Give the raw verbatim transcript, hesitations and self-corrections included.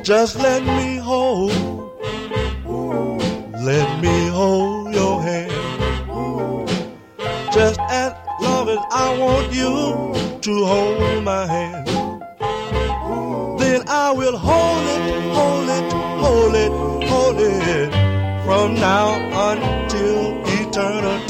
Just let me hold, let me hold your hand. Just as long as I want you to hold my hand, then I will hold it, hold it, hold it, hold it from now until eternity.